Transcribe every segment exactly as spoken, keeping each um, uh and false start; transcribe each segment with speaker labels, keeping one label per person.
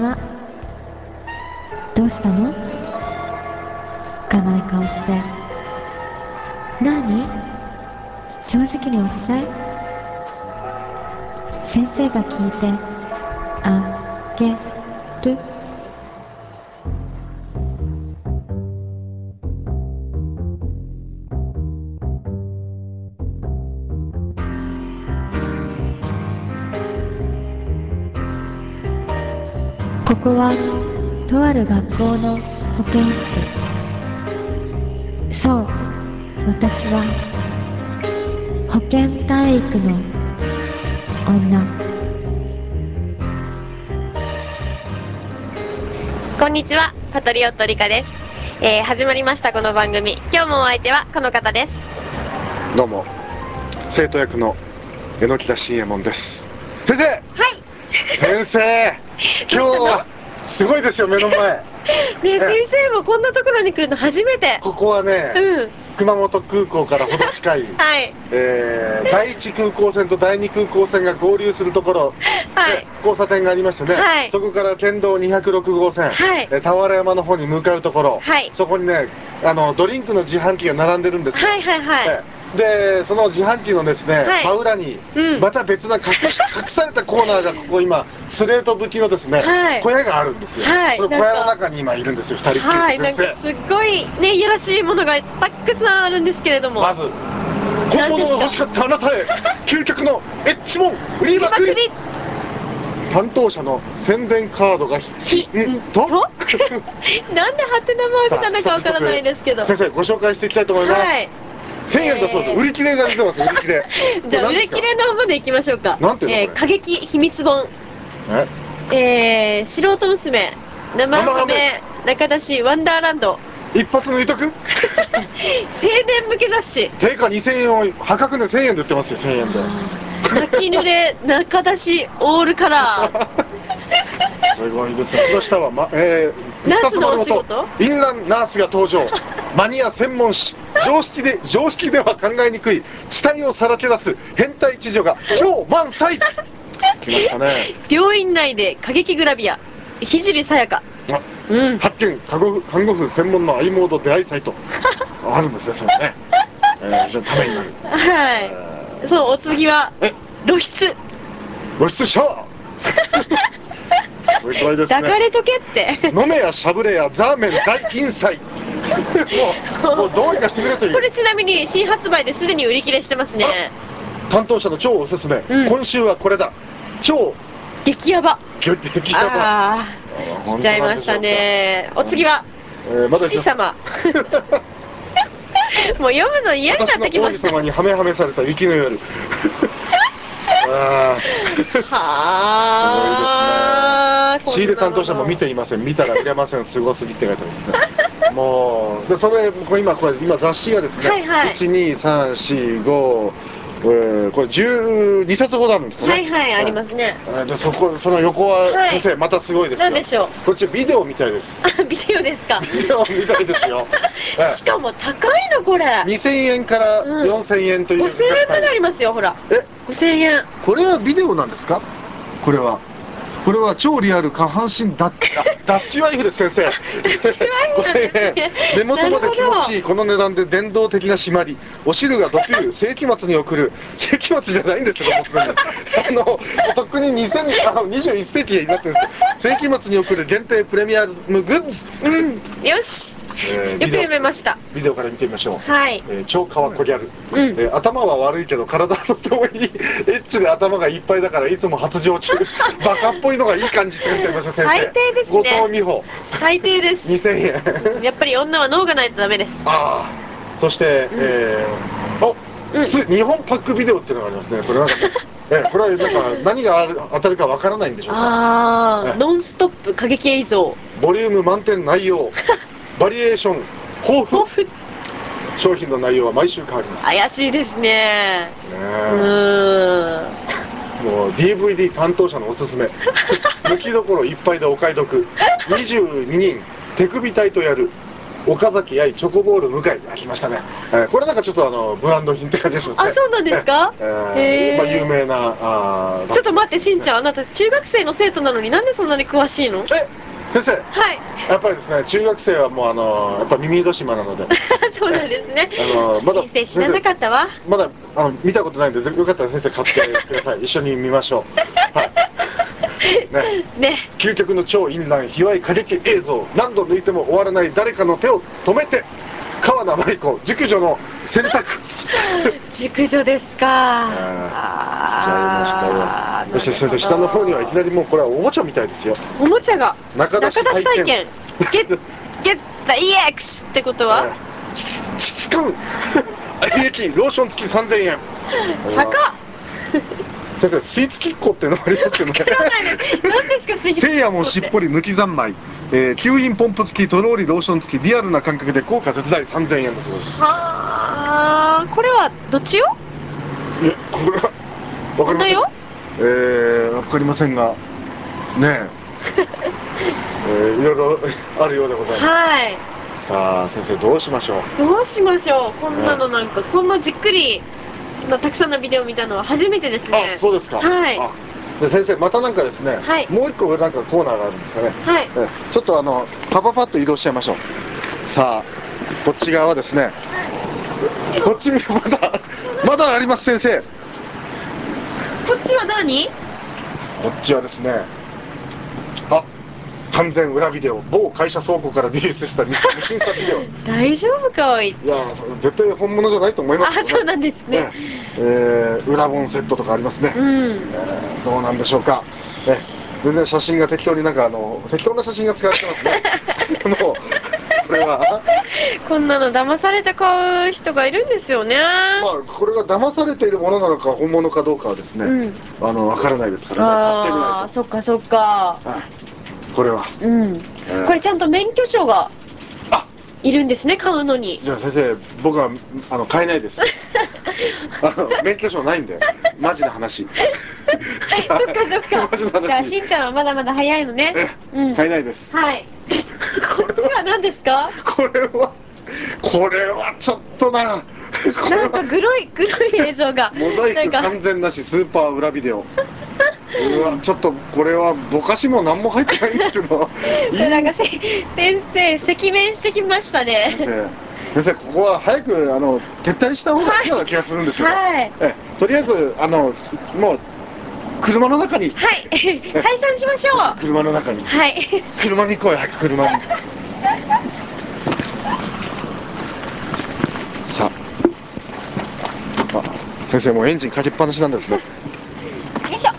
Speaker 1: は。どうしたの？かない顔して。なに？正直におっしゃい。先生が聞いてあげる。ここはとある学校の保健室。そう、私は保健体育の女。
Speaker 2: こんにちは、パトリオットリカです。えー、始まりましたこの番組。今日もお相手はこの方です。
Speaker 3: どうも、生徒役の榎田信右衛門です。先生。
Speaker 2: はい。
Speaker 3: 先生、今日はすごいですよ、目の前。
Speaker 2: ねえ、先生もこんなところに来るの初めて。
Speaker 3: ここはね、うん、熊本空港からほど近い、はい、えー、だいいち空港線とだいに空港線が合流するところ、はい、交差点がありましてね、はい、そこから県道にひゃくろくごうせん、はい、俵山の方に向かうところ、はい、そこにね、あのドリンクの自販機が並んでるんですよ。はいはいはい、えーで、その自販機のですね、はい、真裏に、うん、また別な隠し隠されたコーナーがここ今スレート吹きのですね、はい、小屋があるんですよ。はい、この小屋の中に今いるんですよ、ふたりっきりで。はい、なんか
Speaker 2: すっごいね、いやらしいものがたくさんあるんですけれども、
Speaker 3: まず本物が欲しかったあなたへ究極のエッジモン売りまくり。担当者の宣伝カードがひんとなんで
Speaker 2: ハテナマークなのかわからないですけど、
Speaker 3: 先生ご紹介していきたいと思います。はい、せんえんだそうです。売り切れが出てます。売り切れ。
Speaker 2: じゃあ売り切れのまでいきましょうか。
Speaker 3: なんていうの、
Speaker 2: えー、過激秘密本。ええー、素人娘生ハメ中出しワンダーランド。
Speaker 3: 一発抜いとく。青
Speaker 2: 年向け雑誌。
Speaker 3: 定価にせんえんを破格でせんえんで売ってますよ。せんえんで。
Speaker 2: 泣き濡れ中出しオールカラー。
Speaker 3: すごいですね。その下は、ま、え
Speaker 2: ー、ナースのお仕事。
Speaker 3: インランナースが登場。マニア専門誌。常識で常識では考えにくい地帯をさらけ出す変態知女が超満載。来ましたね。
Speaker 2: 病院内で過激グラビア聖さやか。
Speaker 3: うん、発見看護婦看護婦専門の i モード出会いサイトあるんですね。それね、えー、非常にためになる。
Speaker 2: はい、えー、そう。お次は露出
Speaker 3: 露出シャワー。すごいですね。
Speaker 2: 抱かれとけって
Speaker 3: 飲めやしゃぶれやザーメン大飲菜。もうもうどうにかしてくれという。
Speaker 2: これちなみに新発売ですでに売り切れしてますね。
Speaker 3: 担当者の超おすすめ、うん、今週はこれだ。超
Speaker 2: 激ヤバ。
Speaker 3: 激ヤバ。
Speaker 2: あー、来ちゃいましたね。お次は、えー、ま、父様。もう読むの嫌になってきました。
Speaker 3: 私の王子様にハメハメされた雪の夜。あ
Speaker 2: はあ、
Speaker 3: すごいですね。仕入れ担当者も見ていません。見たら売れません。すごすぎって書いてあるんですね。もうでそれこれ今これ今雑誌がですね、はいはい、いちにさんしご、えー、これじゅうにさつほどあるんですかね。
Speaker 2: はいはい、ありますね。
Speaker 3: でそこその横は、はい、先生またすごいですよ。
Speaker 2: 何でしょう。
Speaker 3: こっちビデオみたいです。
Speaker 2: あ、ビデオですか。
Speaker 3: ビデオみたいですよ。
Speaker 2: しかも高いのこれ。
Speaker 3: にせんえんからよんせんえんという。
Speaker 2: ごせんえんまでありますよ。ほら。え、ごせんえん。
Speaker 3: これはビデオなんですか。これは。これは超リアル下半身ダッダッチワイフです。先生。ごせんえん。目元まで気持ちいいこの値段で電動的な締まり。お汁がドピュー。世紀末に送る。世紀末じゃないんですよ。もうすでに。あのとっくににせんあのにじゅういっせいきになってるんですよ。世紀末に送る限定プレミアムグッズ。
Speaker 2: うん。よし。えー、よく読めました。
Speaker 3: ビデオから見てみましょう。
Speaker 2: はい。
Speaker 3: えー、超かわっこギャル、うん、えー、頭は悪いけど体はとてもいい。エッチで頭がいっぱいだからいつも発情中。バカっぽいのがいい感じって書いてありますよ。先生。
Speaker 2: 最低ですね。
Speaker 3: 後藤美穂。
Speaker 2: 最低です。
Speaker 3: にせんえん。
Speaker 2: やっぱり女は脳がないとダメです。
Speaker 3: ああ。そして、うん、えー、お、うん、日本パックビデオっていうのがありますね。これなんか、ね、えこれはなんか何が当たるかわからないんでしょうか。
Speaker 2: ああ、ノンストップ過激映像。
Speaker 3: ボリューム満点内容。バリエーション豊富。豊富。商品の内容は毎週変わります。
Speaker 2: 怪しいですね。ね
Speaker 3: うーん。もう ディーブイディー 担当者のおすすめ。抜きどころいっぱいでお買い得。にじゅうににん手首隊とやる。 岡崎愛チョコボール向井が来ましたね。えー、これなんかちょっとあのブランド品って感じがしますね。
Speaker 2: あ、そうなんですか。
Speaker 3: えー、えー、まあ有名なあ。
Speaker 2: ちょっと待って、しんちゃん、あなた中学生の生徒なのになんでそんなに詳しいの？
Speaker 3: え、先生。
Speaker 2: はい。
Speaker 3: やっぱりですね、中学生はもうあのやっぱ耳戸島なので。
Speaker 2: そうなんですね。
Speaker 3: あのまだ
Speaker 2: 先生知らなかったわ。ま
Speaker 3: だあの見たことないんで、よかったら先生買ってください。一緒に見ましょう。はい。ね。ね。究極の超淫乱卑猥過激映像、何度抜いても終わらない誰かの手を止めて。川名真理子熟女の選択。
Speaker 2: 熟女ですか。
Speaker 3: ああ。来ちゃいましたよ。そして先生、下の方にはいきなりもうこれはおもちゃみたいですよ。
Speaker 2: おもちゃが。
Speaker 3: 中出し体験。
Speaker 2: ゲッゲッタ イーエックス ってことは？
Speaker 3: 質感。平均ローション付きさんぜんえん。
Speaker 2: 高っ。
Speaker 3: 先生、スイーツキッコってのもありますよね。
Speaker 2: 何ですか、スイーツ。
Speaker 3: せいやもしっぽり抜き三昧、えー、吸引ポンプ付きとろーりローション付きリアルな感覚で効果絶大さんぜんえんですよ。
Speaker 2: はあ、これはどっちよ？
Speaker 3: いや、これはわかりません。えー、わかりませんが、ねえ、えー、いろいろあるようでございます。はい。さあ先生、どうしましょう。
Speaker 2: どうしましょう。こんなのなんか、ね、こんなじっくり。たくさんのビデオ見たのは初めてですね。
Speaker 3: あ、そうですか。はい。で先生、またなんかですね、はい、もう一個なんかコーナーがあるんですかね。はい。ちょっとあのパパパッと移動しちゃいましょう。さあこっち側はですね、はい、こっちにまだまだあります、先生。こ
Speaker 2: っちは何？
Speaker 3: こっちはですね、あ、完全裏ビデオ、某会社倉庫からリリースした無審査ビデオ。
Speaker 2: 大丈夫かおい。
Speaker 3: いや絶対本物じゃないと思いますけどね。
Speaker 2: あ、そうなんですね。ね、
Speaker 3: えー、裏本セットとかありますね。うん、えー、どうなんでしょうか。え全然写真が適当になんかあの適当な写真が使われてますね。もうこれは
Speaker 2: こんなの騙されて買う人がいるんですよね。
Speaker 3: まあこれが騙されているものなのか本物かどうかはですね、うん、あの分からないですからね。買ってみないと。
Speaker 2: ああ、そっかそっか。
Speaker 3: これは、
Speaker 2: うん、えー、これちゃんと免許証がいるんですね、買うのに。
Speaker 3: じゃあ先生、僕はあの買えないです。あの免許証ないんで、マジな話。
Speaker 2: そっかそっか。じゃあしんちゃんはまだまだ早いのね。
Speaker 3: うん、買えないです。
Speaker 2: はい。こっちは何ですか？
Speaker 3: これはこれはちょっとな。
Speaker 2: なんかグロいグロい映像が。
Speaker 3: モザイク完全なしスーパー裏ビデオ。うわ、ちょっとこれはぼかしも何も入ってないんですけど。
Speaker 2: なんかせ先生赤面してきましたね。
Speaker 3: 先生、先生、ここは早くあの撤退した方がいいような気がするんですけど。はい。え、とりあえずあのもう車の中に。
Speaker 2: はい。退散しましょう。
Speaker 3: 車の中に。はい。車に行こうよ、早く車に。さあ、あ、先生もうエンジンかけっぱなしなんですね。よ
Speaker 2: いしょ。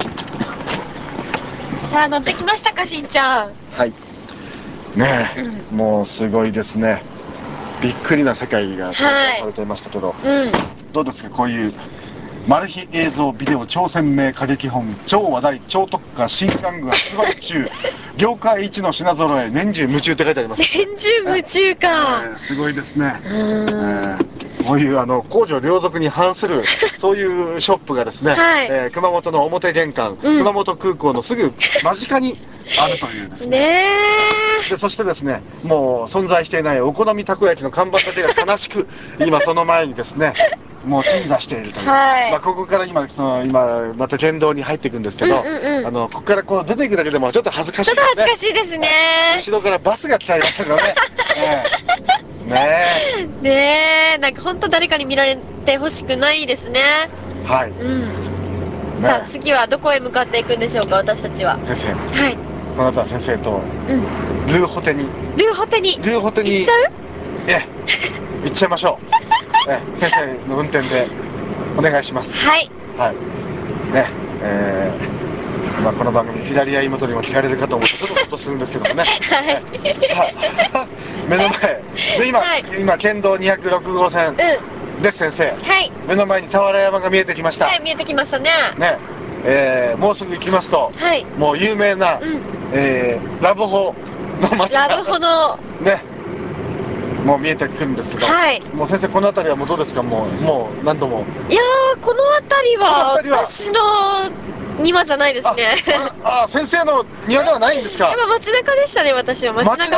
Speaker 2: さあ乗ってきましたか、しんちゃん。
Speaker 3: はい。ねえ、うん、もうすごいですね。びっくりな世界が展開されていましたけど、はい、うん、どうですか、こういうマル秘映像ビデオ超鮮明過激本超話題超特価新玩具発売中業界一の品揃え年中夢中って書いてあります。
Speaker 2: 年中夢中か、
Speaker 3: えー、すごいですね。えー、こういうあの公序良俗に反するそういうショップがですね、はい、えー、熊本の表玄関、うん、熊本空港のすぐ間近にあるというですね。ねでそしてですね、もう存在していないお好みたこ焼きの看板だけが悲しく今その前にですねもう鎮座しているという、はい、まあここから今その今また県道に入っていくんですけど、うんうんうん、あのここからこう出ていくだけでもちょっと恥ずかしいですね。
Speaker 2: ちょっと恥ずかしいですね。
Speaker 3: 後ろからバスが来ちゃいましたからね。えー、ねえ
Speaker 2: ねえ、なんか本当誰かに見られてほしくないですね。はい、うん、さあ次はどこへ向かっていくんでしょうか、私たちは。
Speaker 3: 先生、はい、この後は先生と、うん、ルーホテに
Speaker 2: ルーホテに
Speaker 3: ルーホテに
Speaker 2: 行っちゃう？
Speaker 3: ええ、行っちゃいましょう。ええ、先生の運転でお願いします。はいはいね、えー、まあこの番組左や妹にも聞かれるかと思うとちょっとほっとするんですけどもね。はい目の前で今、はい、今県道にひゃくろく号線です、先生。はい、目の前に俵山が見えてきました。
Speaker 2: はい、見えてきましたね。
Speaker 3: ね、えー、もうすぐ行きますと、はい、もう有名な、うん、えー、ラブホの街が
Speaker 2: ラブホの
Speaker 3: ねもう見えてくるんですけど、はい、もう先生この辺りはもうどうですか、もうもう何度も。
Speaker 2: いやー、この辺りは私の庭じゃないですね。
Speaker 3: ああ、先生の庭ではないんですか。
Speaker 2: やっぱ街中でしたね、私は街中派。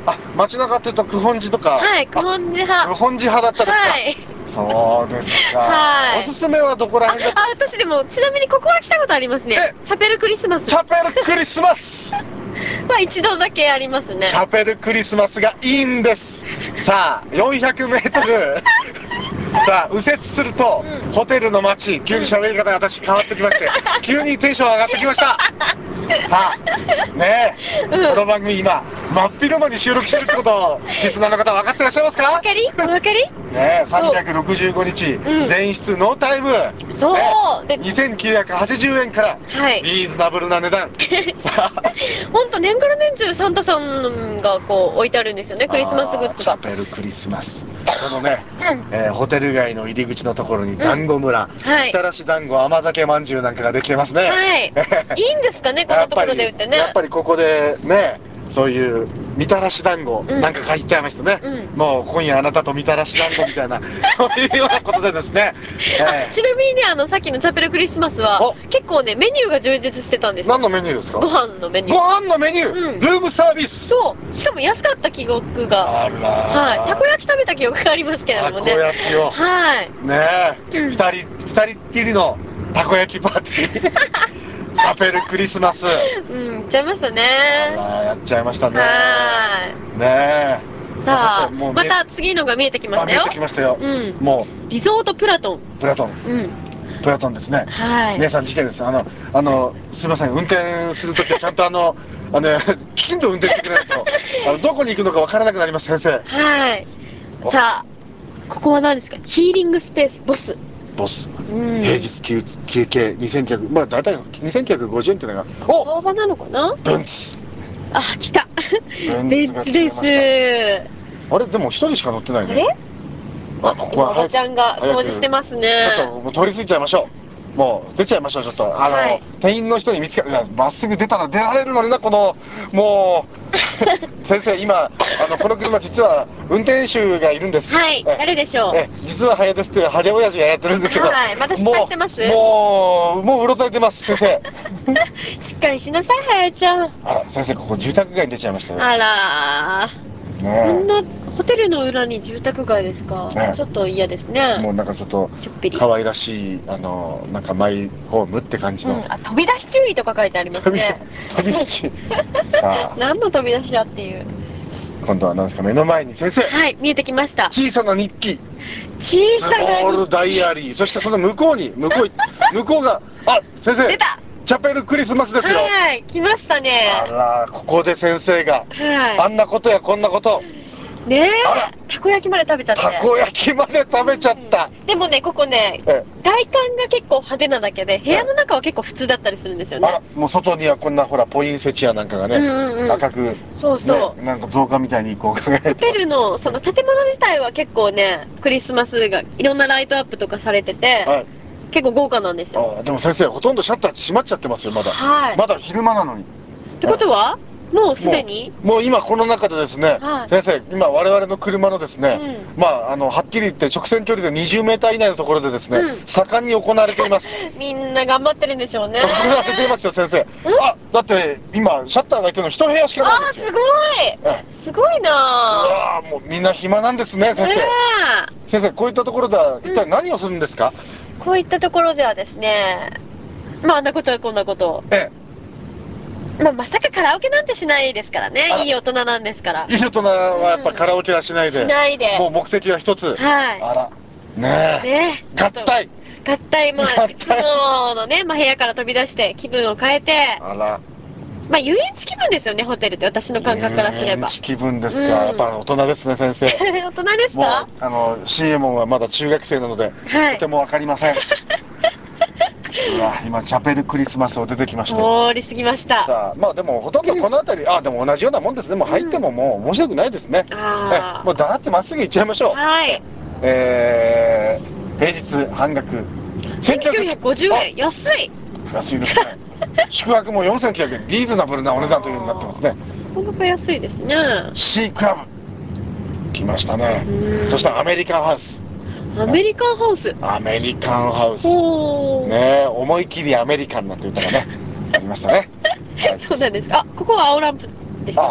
Speaker 3: あ、街中っていうと九本寺とか。
Speaker 2: はい、九本寺派。
Speaker 3: 九本寺派だったですか。
Speaker 2: はい。
Speaker 3: そうですか。
Speaker 2: はい。
Speaker 3: おすすめはどこら辺だった
Speaker 2: あ、私でもちなみにここは来たことありますね。チャペルクリスマス。
Speaker 3: チャペルクリスマス。
Speaker 2: まあ一度だけありますね。
Speaker 3: チャペルクリスマスがいいんです。さあ、よんひゃくメートル。さあ、右折すると、うん、ホテルの街、急に喋り方が私変わってきまして、急にテンション上がってきました。さあ、ねえ、うん、この番組今、真っ昼間に収録してるってことを、リスナーの方分かってらっしゃいますか？
Speaker 2: お分かり？お分かり？
Speaker 3: ねえ、さんびゃくろくじゅうごにち、うん、全室ノータイム。
Speaker 2: そう、
Speaker 3: ね、にせんきゅうひゃくはちじゅうえんから、はい、リーズナブルな値段。さあ、
Speaker 2: ほんと年がら年中サンタさんがこう置いてあるんですよね、クリスマスグッズが。
Speaker 3: チャペルクリスマス。このね、うん、えー、ホテル街の入り口のところに団子村、うん、はい、みたらし団子、甘酒まんじゅうなんかができてますね。はい。いいんですかね、こんなところで売ってね。 やっぱりここでね、そういうみたらし団子なんか買いちゃいましたね、うん、もう今夜あなたとみたらし団子みたいなそういうようなことでですね、
Speaker 2: えー、ちなみにね、あのさっきのチャペルクリスマスは結構ねメニューが充実してたんですよ。
Speaker 3: 何のメニューですか？
Speaker 2: ご飯のメニュー。
Speaker 3: ご飯のメニュー、うん、ルームサービス。
Speaker 2: そう、しかも安かった記憶が。
Speaker 3: あら、
Speaker 2: はい、たこ焼き食べた記憶がありますけれどもね。
Speaker 3: たこ焼きを、はい、ねえ、うん、ふたりふたりっきりのたこ焼きパーティーチャペルクリスマス。
Speaker 2: うん、やっちゃいましたね。
Speaker 3: あら、やっちゃいましたね。
Speaker 2: はい。
Speaker 3: ね
Speaker 2: え。さあ、また次のが見えてきましたよ。
Speaker 3: 見えてきましたよ。うん。も
Speaker 2: うリゾートプラトン。
Speaker 3: プラトン。うん。プラトンですね。はい。姉さん事件です。あのあのすみません、運転するときはちゃんとあのあのきちんと運転してくれないとあのどこに行くのかわからなくなります、先生。
Speaker 2: はい。さあ、ここは何ですか？ヒーリングスペースボス。
Speaker 3: ボス、うん、平日休休憩にせんきゅうひゃく、まあ大体にせんきゅうひゃくごじゅうえんっていうのが、
Speaker 2: お、相場なのかな？
Speaker 3: ベンツ。
Speaker 2: あ、来た。ベンツです。
Speaker 3: あれでも一人しか乗ってないね。
Speaker 2: あれ？あ、ここはおばちゃんが掃除してますね。
Speaker 3: ちょっともう通り過ぎちゃいましょう。もう出ちゃいましょう。ちょっとあの、はい、店員の人に見つかる、まっすぐ出たら出られるのにな、このもう。先生、今あのこの車実は運転手がいるんです。
Speaker 2: はい、誰でしょう。
Speaker 3: え実は早ですっていうハゲ親父がやってるんですけど、
Speaker 2: はい、また失敗してます。
Speaker 3: もうもううろたえてます、先生。
Speaker 2: しっかりしなさい、早ちゃん。
Speaker 3: あら、先生、ここ住宅街に出ちゃいましたよ。
Speaker 2: あらー、ね、こんなホテルの裏に住宅街ですか。ね、ちょっと嫌ですね。
Speaker 3: もうなんかちょっと可愛らしいあのなんかマイホームって感じの、うん、
Speaker 2: あ、飛び出し注意とか書いてありますね。
Speaker 3: 飛び出しさあ
Speaker 2: 何の飛び出しやっていう。
Speaker 3: 今度は何ですか？目の前に先生、
Speaker 2: はい、見えてきました。
Speaker 3: 小さな日記、
Speaker 2: 小さな日記、スモ
Speaker 3: ールダイアリー、そしてその向こうに向こう向こうが、あ、先生、
Speaker 2: 出た、
Speaker 3: チャペルクリスマスですよ。
Speaker 2: はい、来ましたね。
Speaker 3: あら、ここで先生が、はい、あんなことやこんなこと
Speaker 2: ねえ、たこ焼きまで食べちゃって。
Speaker 3: たこ焼きまで食べちゃった、
Speaker 2: うん、でもね、ここね、外観が結構派手なだけで部屋の中は結構普通だったりするんですよね。あら、もう外にはこんなほらポインセチアなんかがね、うんうんうん、赤く、そうそう、ね、なんか造花みたいにこう輝いて、ホテルのその建物自体は結構ね、クリスマスがいろんなライトアップとかされてて、はい、結構豪華なんですよ。あ、でも先生、ほとんどシャッター閉まっちゃってますよ、まだ。はい、まだ昼間なのに。ってことはもうすでにもう今この中でですね、はい、先生、今我々の車のですね、うん、まああのはっきり言って直線距離でにじゅうメーター以内のところでですね、うん、盛んに行われています。みんな頑張ってるんでしょうね。行われていますよ、先生。あ、だって今シャッターが開いてるの一部屋しかないんですよ。あ、すごい。すごいな。うわ、もうみんな暇なんですね、先生。先生、こういったところでは一体何をするんですか？うん、こういったところではですね、まああんなことはこんなことを。ええ、まあ、まさかカラオケなんてしないですからね。いい大人なんですから。いい大人はやっぱカラオケはしないで、うん、しないで、もう目的は一つ。はい。あら、ねえ、ね、合体合体、まあいつものね、まあ、部屋から飛び出して気分を変えて、あら、まあ遊園地気分ですよね、ホテルって、私の感覚からすれば。遊園地気分ですか、うん、やっぱ大人ですね、先生。大人ですか？もうあの シーエム はまだ中学生なので、はい、とてもわかりません。うわ、今チャペルクリスマスを出てきまして、通り過ぎました。さあ、まあでもほとんどこの辺り、うん、あ、でも同じようなもんですね。もう入ってももう面白くないですね。うん、え、もうだってまっすぐ行っちゃいましょう。はい。えー、平日半額せんきゅうひゃくごじゅうえん、安い。安いですね。宿泊もよんせんきゅうひゃくえん、リーズナブルなお値段というようになってますね。なかなか安いですね。C クラブ来ましたね。そしてアメリカンハウス。アメリカンハウス。アメリカンハウス。ねえ、思い切りアメリカンなんて歌がね、ありましたね。はい、そうなんです。あ、ここは青ランプですか。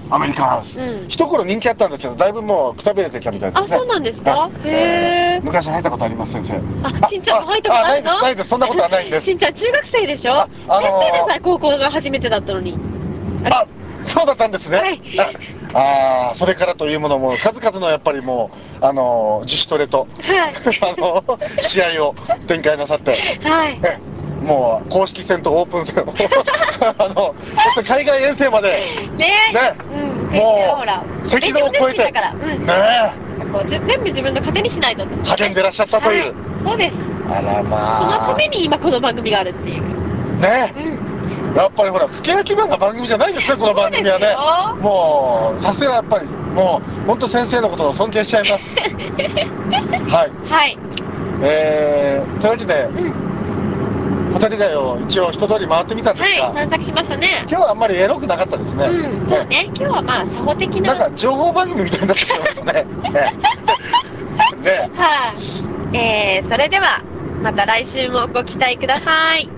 Speaker 3: アメリカンハウス、うん、一頃人気あったんですけど、だいぶもうくたびれてきたみたいですね。
Speaker 2: あ、そうなんですか。へえ。
Speaker 3: 昔入ったことあります、先生。
Speaker 2: あ、しんちゃんも入ったことあるの？
Speaker 3: ないです、ないです、そんなことはないんです。
Speaker 2: しんちゃん中学生でしょ。あ、あのー、先生でさえ高校が初めてだったのに。
Speaker 3: あ、そうだったんですね。はい、ああ、それからというものも数々のやっぱりもうあのー、自主トレと、はい、あのー、試合を展開なさって、はい、えもう公式戦とオープン戦をあのそして海外遠征までねね、うん、もう赤道を越えてね
Speaker 2: こう全部自分の糧にしないと
Speaker 3: 励んでらっしゃったという、はい、
Speaker 2: そうです。
Speaker 3: あらまあ、
Speaker 2: そのために今この番組があるっていう
Speaker 3: ね、うん、やっぱりほら付け焼き場な番組じゃないですね、この番組はね。もうさすがやっぱりもう本当先生のことを尊敬しちゃいますはい、はい、えー、というわけで、うんホテル街を一応一通り回ってみたんですが、
Speaker 2: はい、散策しましたね。
Speaker 3: 今日はあんまりエロくなかったですね。
Speaker 2: うん、そうね。今日はまあ初歩的な。
Speaker 3: なんか情報番組みたいになってきてましたね。ね。
Speaker 2: はい、えー、それではまた来週もご期待ください。